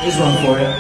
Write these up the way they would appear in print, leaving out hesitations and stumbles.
Here's one for you.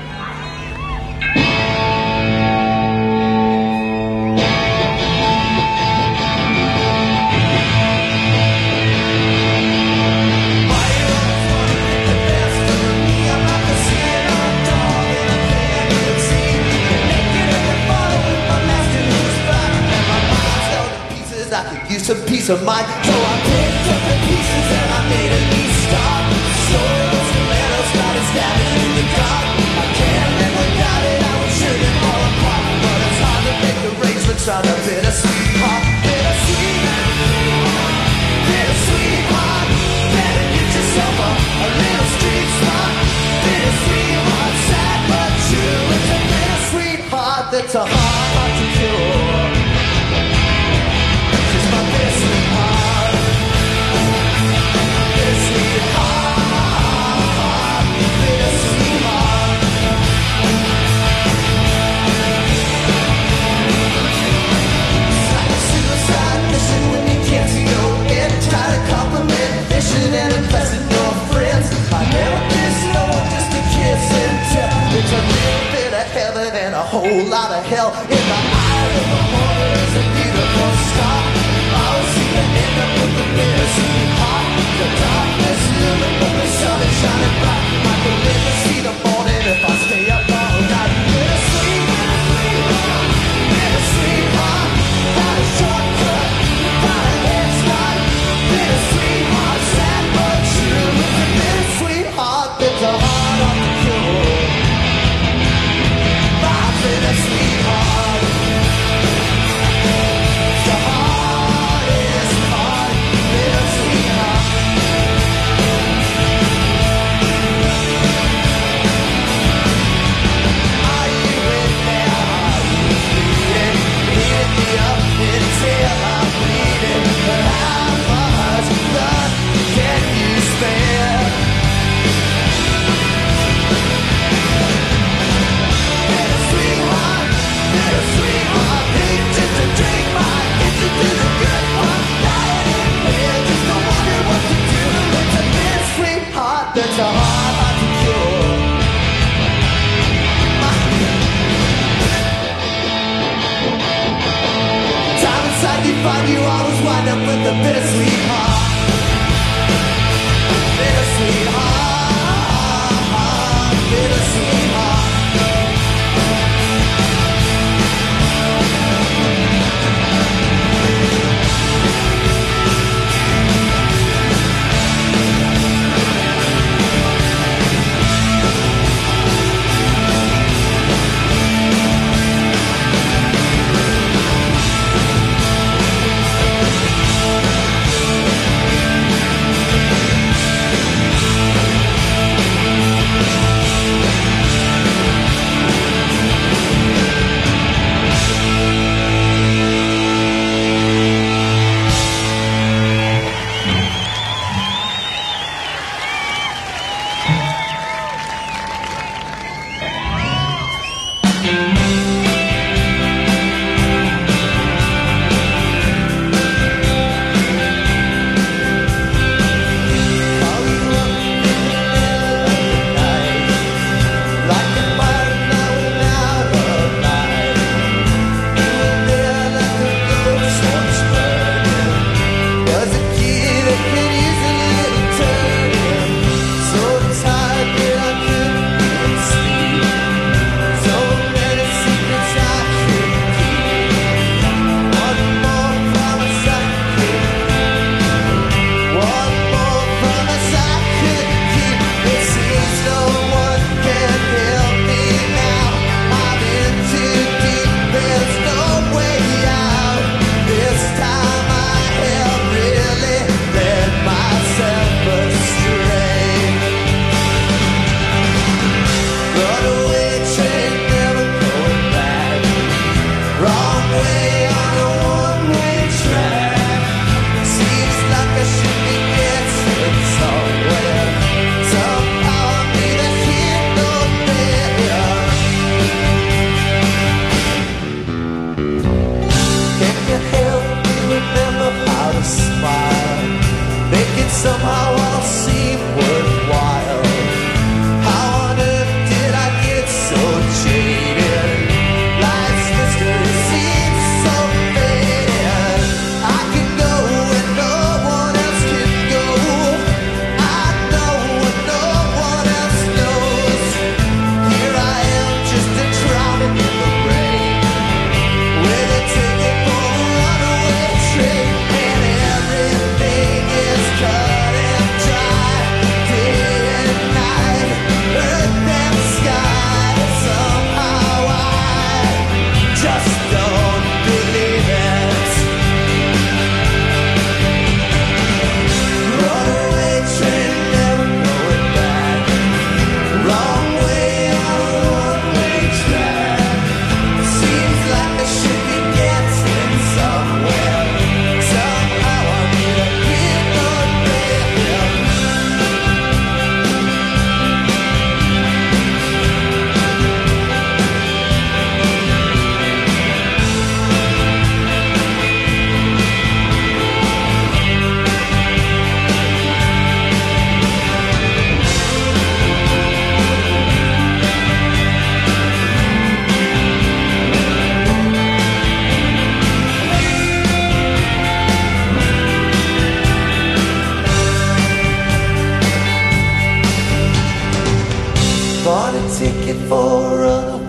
I could use some peace of mind, so I picked up the pieces and I made a new start. Those tomatoes started stabbing in the dark. I can't live without it, I would shoot it all apart. But it's hard to make arrangements on a bittersweet heart. Bittersweet, bittersweet heart. Better get yourself a little street smart. Bittersweet heart, sad but true. It's a bittersweet heart that's a hard heart to cure. And impressing your friends. I never kissed no one, just a kiss and tell. It's a little bit of heaven and a whole lot of hell. In the eye of the morning is a beautiful star. I will see the end up with the bittersweet heart. The darkness looming, but the sun is shining bright. I can live to see the morning if I stay up all night. Bittersweet, bittersweet heart. Got a shortcut, got a head start. Bittersweet heart, sad but true. It's a bittersweet heart that's a hard heart to cure. My bittersweet heart, the hardest heart, bittersweet heart.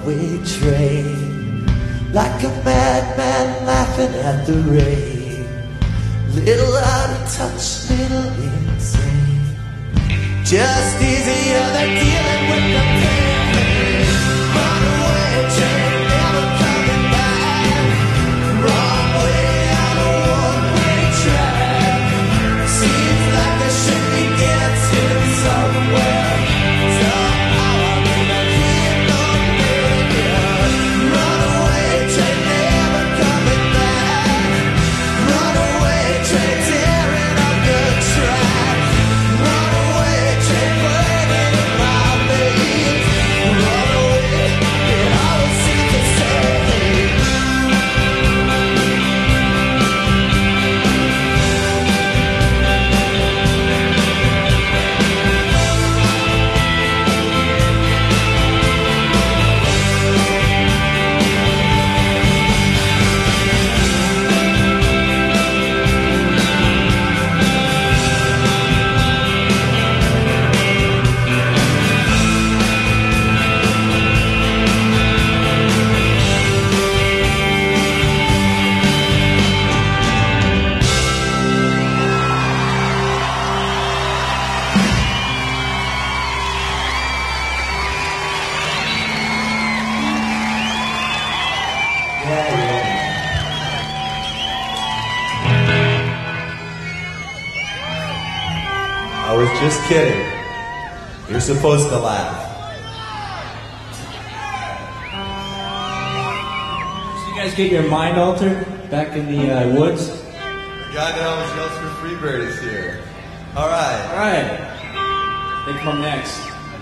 runaway train, like a madman laughing at the rain. Little out of touch, little insane. Just easier than dealing with the pain. Runaway train, never coming back. Wrong way on a one-way track. Seems like I should be getting somewhere. Somehow I'm gonna keep on getting. Runaway train, never coming back. Runaway train, tearing up the track. Runaway train, burning in my veins. Runaway, it always seems the same. I was just kidding. You're supposed to laugh. Did you guys get your mind altered back in the woods? God knows Yells for Freebird is here. All right. All right. They come next.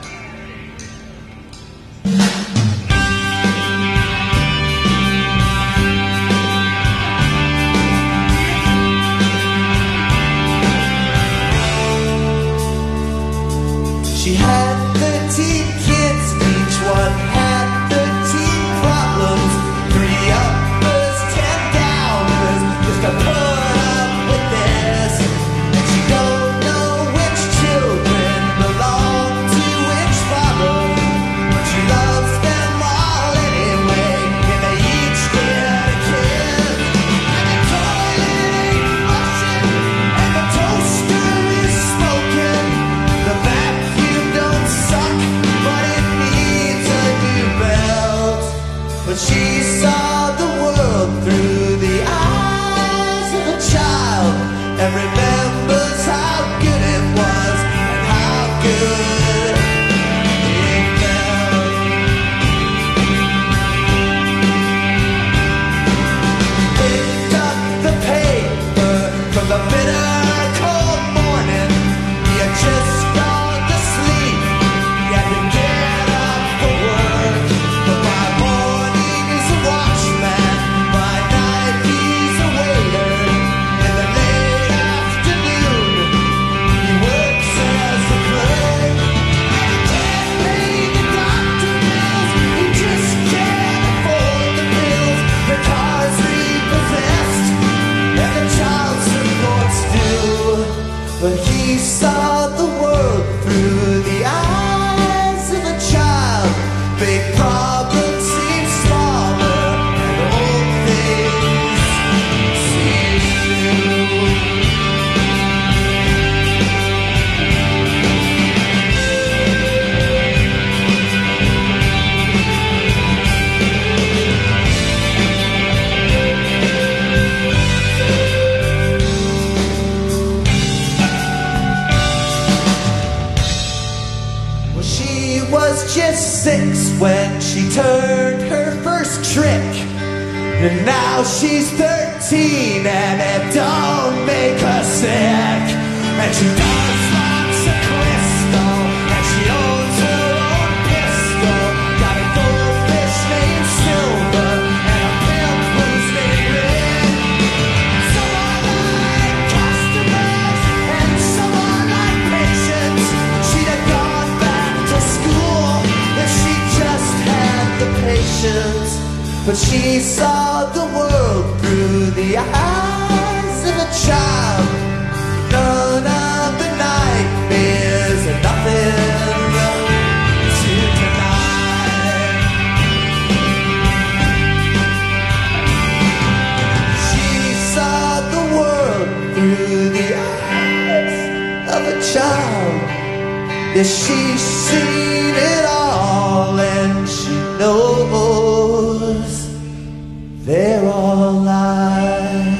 She had 13 kids, each one had 13 problems. 3 uppers, 10 downers, just to put up with this. And she don't know which children belong to which father, but she loves them all anyway, and they each get a kiss. And the toilet ain't flushing, and the toaster is smoking. The vacuum don't suck, but it needs a new belt. But she saw the world through the eyes of a child, and remembers how good it was and how good it felt. Picked up the paper from the bitter cold morning. He had just gone to sleep. He had to get up for work. But by morning he's a watchman. By night he's a waiter. In the late afternoon he works as a clerk. And he can't pay the doctor bills. He just can't afford the pills. The car's repossessed and the child support's due. But he saw the world through the eyes of a child. Big problems seem smaller, and old things seem new. Well, she was just 6 when she turned her first trick. And now she's 13 and it don't make her sick. And she does lots of crystal, and she owns her own pistol. Got a goldfish named Silver and a pimp who's named Red. Some are like customers and some are like patients. She'd have gone back to school if she just had the patience. But she saw the world through the eyes of a child. None of the nightmares and nothing to tonight. Yeah, she's seen it all and she knows they're all lies.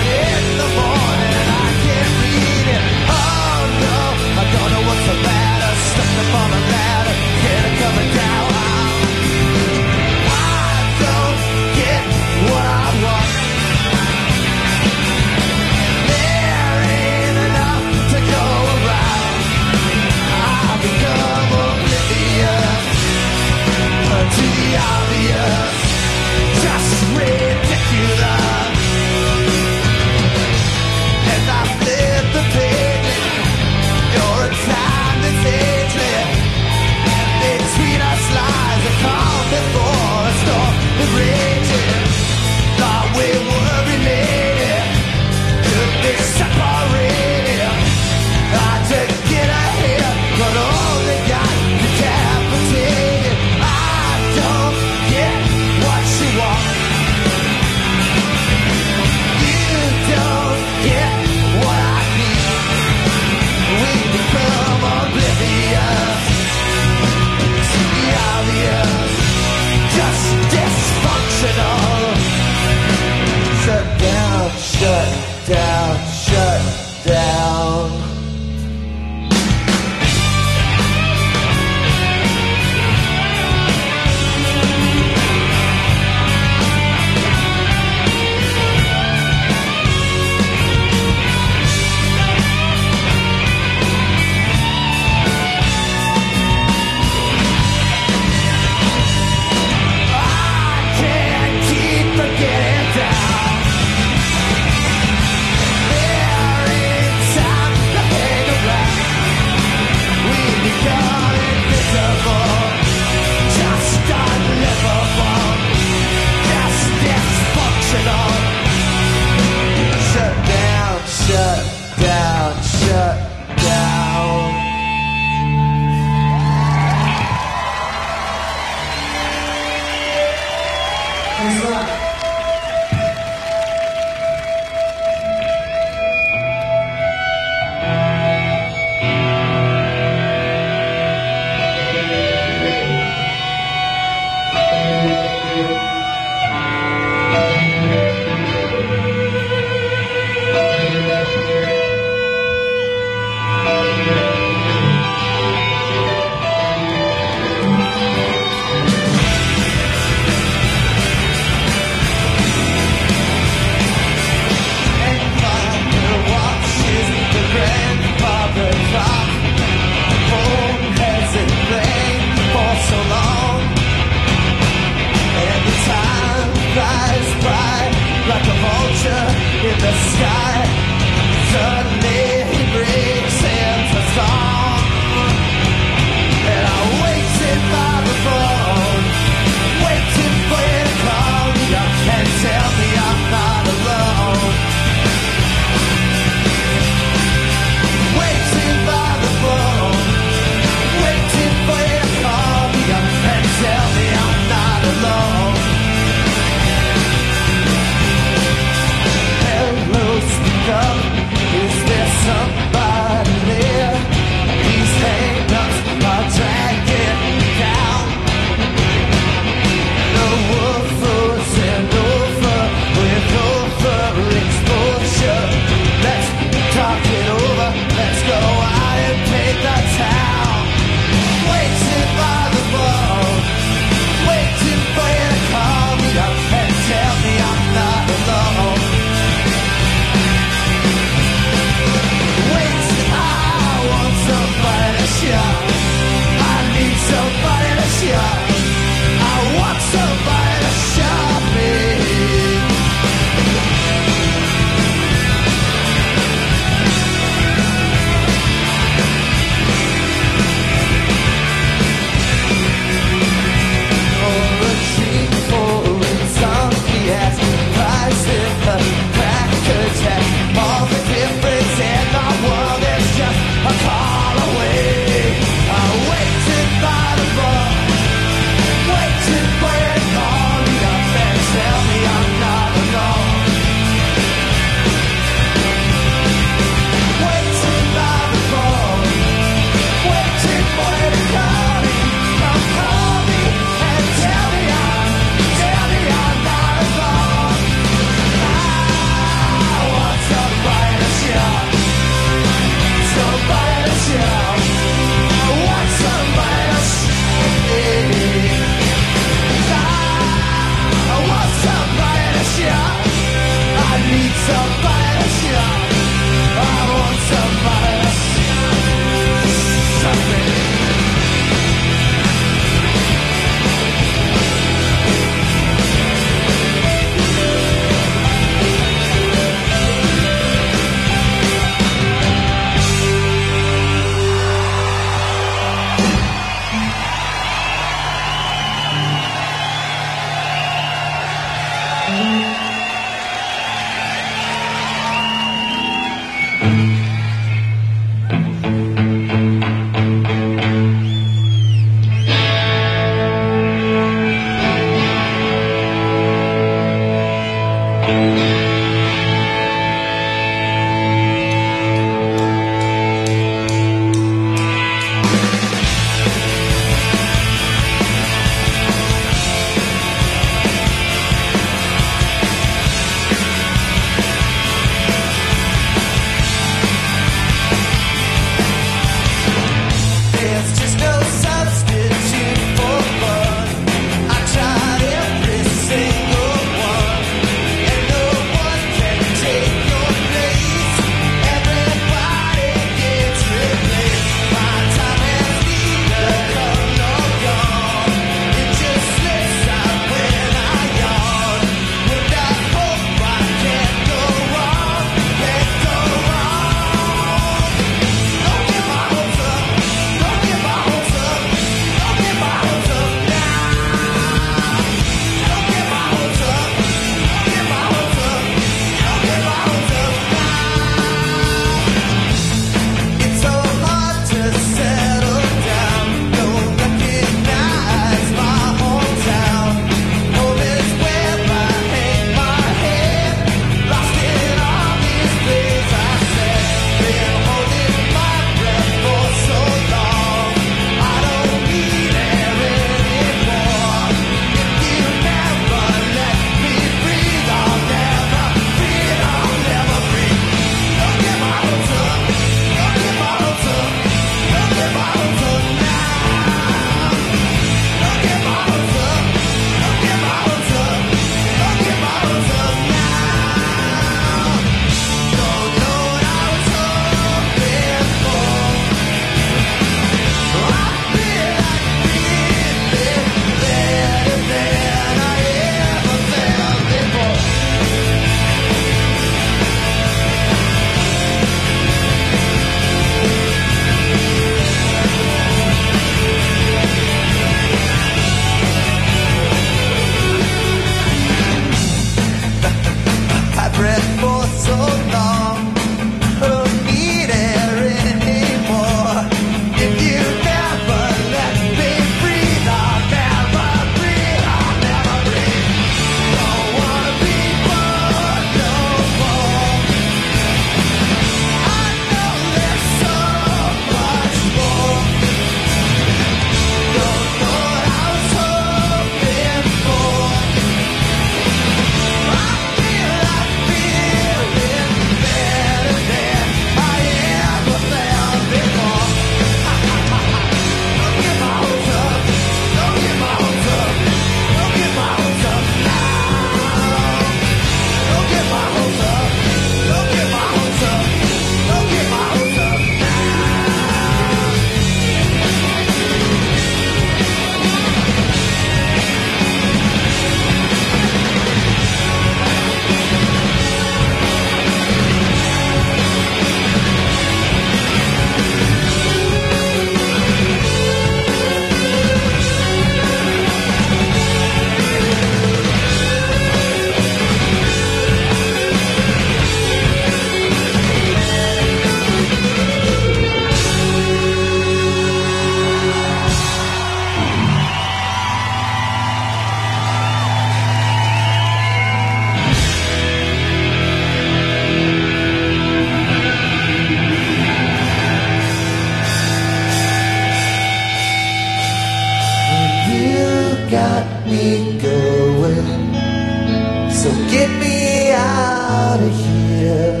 me going. So get me out of here.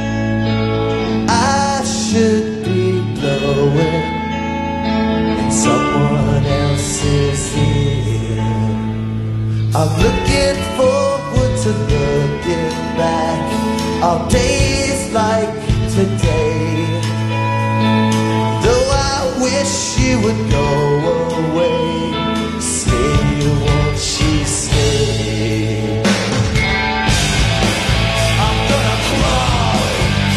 I should be blowing in someone else's ear. I'm looking forward to looking back on days like today. Though I wish you would go away, stay, won't you stay? I'm gonna crawl,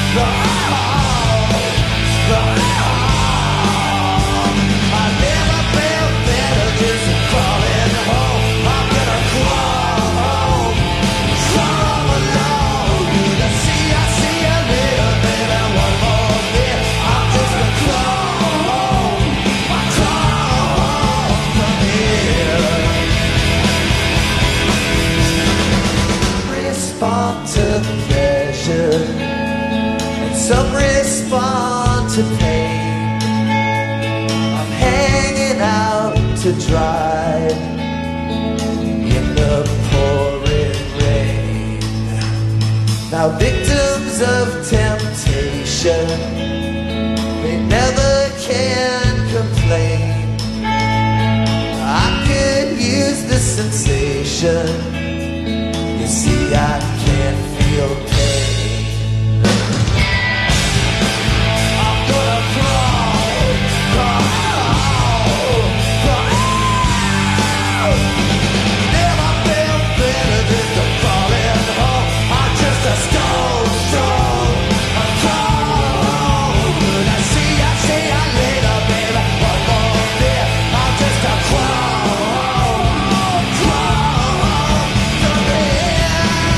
I never felt better just crawling home. I'm gonna crawl along. I see you little bit and one more bit. I'm just gonna crawl from here. Respond to pleasure, and some respond to pain. I'm hanging out to dry in the pouring rain. Now victims of temptation, they never can complain. I could use the sensation. You see, I can't feel pain. I'm gonna crawl. Never felt better than the crawling home. I'm just a stone throw. I'm crawling. I see you later, baby. One more bit. I'm just a crawl from here.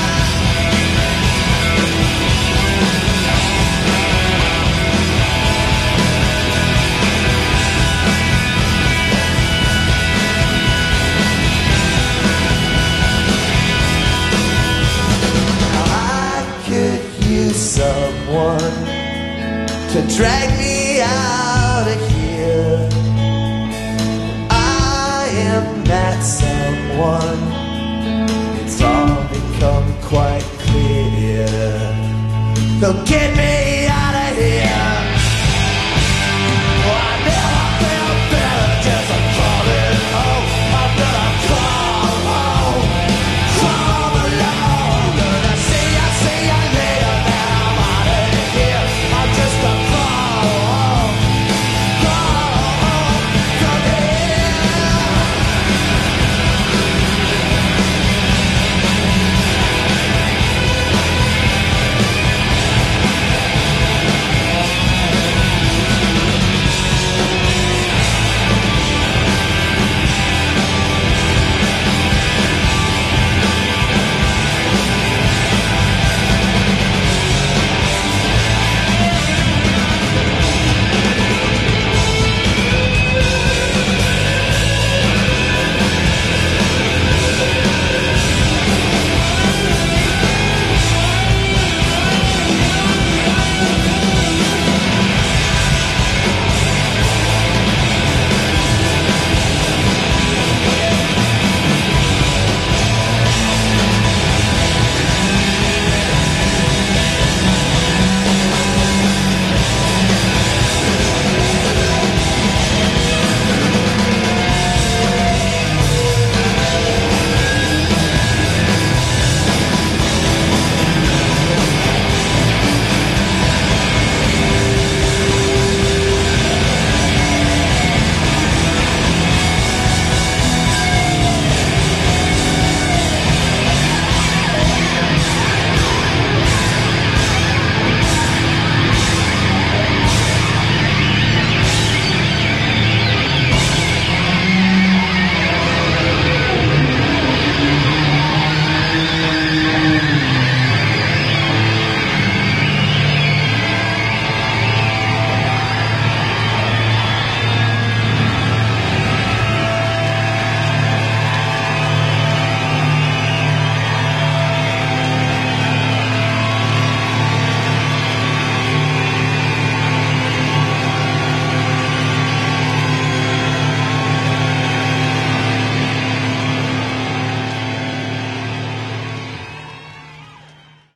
I could use someone to drag me out of here. I am that someone. It's all become quite clear. They'll get me